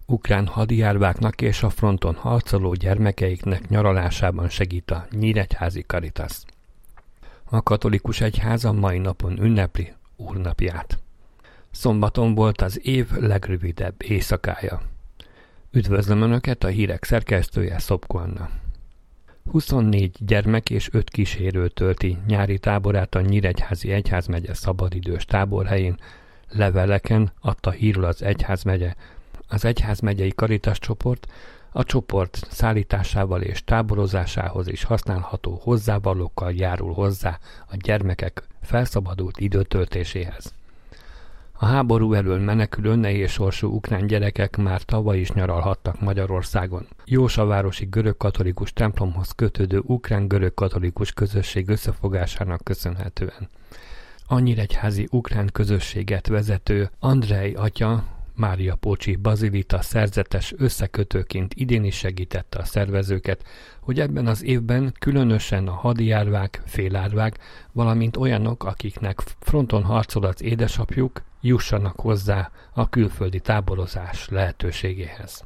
Ukrán hadijárváknak és a fronton harcoló gyermekeiknek nyaralásában segít a Nyíregyházi Caritas. A katolikus egyház a mai napon ünnepli Úrnapját. Szombaton volt az év legrövidebb éjszakája. Üdvözlöm Önöket, a hírek szerkesztője Szopko Anna. 24 gyermek és 5 kísérő tölti nyári táborát a Nyíregyházi Egyházmegye szabadidős táborhelyén. Leveleken adta hírül az egyházmegye. Az egyházmegyei Caritas csoport a csoport szállításával és táborozásához is használható hozzávalókkal járul hozzá a gyermekek felszabadult időtöltéséhez. A háború elől menekülő nehéz sorsú ukrán gyerekek már tavaly is nyaralhattak Magyarországon. Jósavárosi görögkatolikus templomhoz kötődő ukrán-görög katolikus közösség összefogásának köszönhetően. A nyíregyházi ukrán közösséget vezető Andrej atya Mária Pócsi bazilita szerzetes összekötőként idén is segítette a szervezőket, hogy ebben az évben különösen a hadijárvák, félárvák, valamint olyanok, akiknek fronton harcol az édesapjuk, jussanak hozzá a külföldi táborozás lehetőségéhez.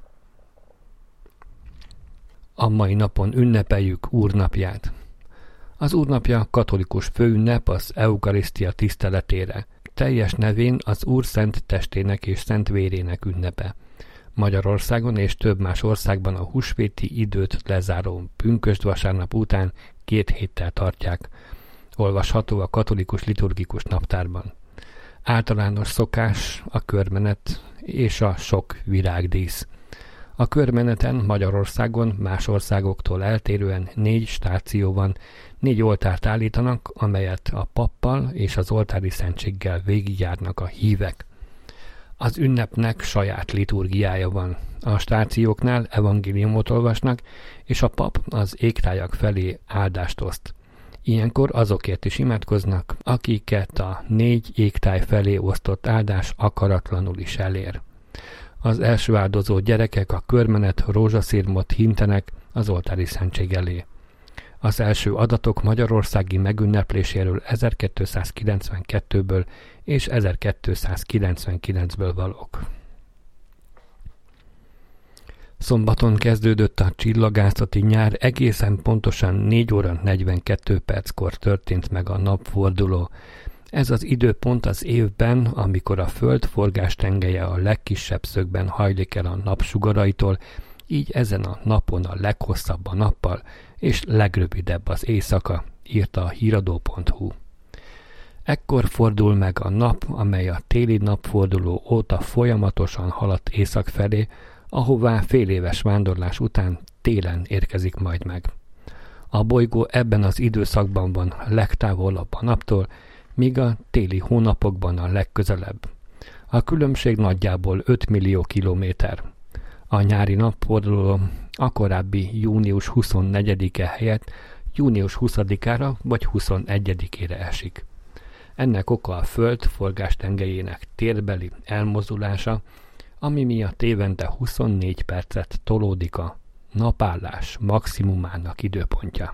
A mai napon ünnepeljük Úrnapját. Az Úrnapja katolikus főünnep az Eukarisztia tiszteletére, teljes nevén az Úr szent testének és szent vérének ünnepe. Magyarországon és több más országban a húsvéti időt lezáró pünkösd vasárnap után 2 héttel tartják. Olvasható a katolikus liturgikus naptárban. Általános szokás a körmenet és a sok virágdísz. A körmeneten Magyarországon más országoktól eltérően 4 stáció van, 4 oltárt állítanak, amelyet a pappal és az oltári szentséggel végigjárnak a hívek. Az ünnepnek saját liturgiája van. A stációknál evangéliumot olvasnak, és a pap az égtájak felé áldást oszt. Ilyenkor azokért is imádkoznak, akiket a 4 égtáj felé osztott áldás akaratlanul is elér. Az első áldozó gyerekek a körmenet rózsaszirmot hintenek az oltári szentség elé. Az első adatok magyarországi megünnepléséről 1292-ből és 1299-ből valók. Szombaton kezdődött a csillagászati nyár, egészen pontosan 4 óra 42 perckor történt meg a napforduló. Ez az időpont az évben, amikor a Föld forgástengelye a legkisebb szögben hajlik el a napsugaraitól, így ezen a napon a leghosszabb a nappal, és legrövidebb az éjszaka, írta a híradó.hu. Ekkor fordul meg a nap, amely a téli napforduló óta folyamatosan haladt észak felé, ahová féléves vándorlás után télen érkezik majd meg. A bolygó ebben az időszakban van legtávolabb a naptól, míg a téli hónapokban a legközelebb. A különbség nagyjából 5 millió kilométer. A nyári napforduló a korábbi június 24-e helyett június 20-ára vagy 21-ére esik. Ennek oka a Föld forgástengelyének térbeli elmozdulása, ami miatt évente 24 percet tolódik a napállás maximumának időpontja.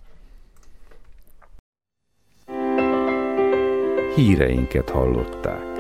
Híreinket hallották.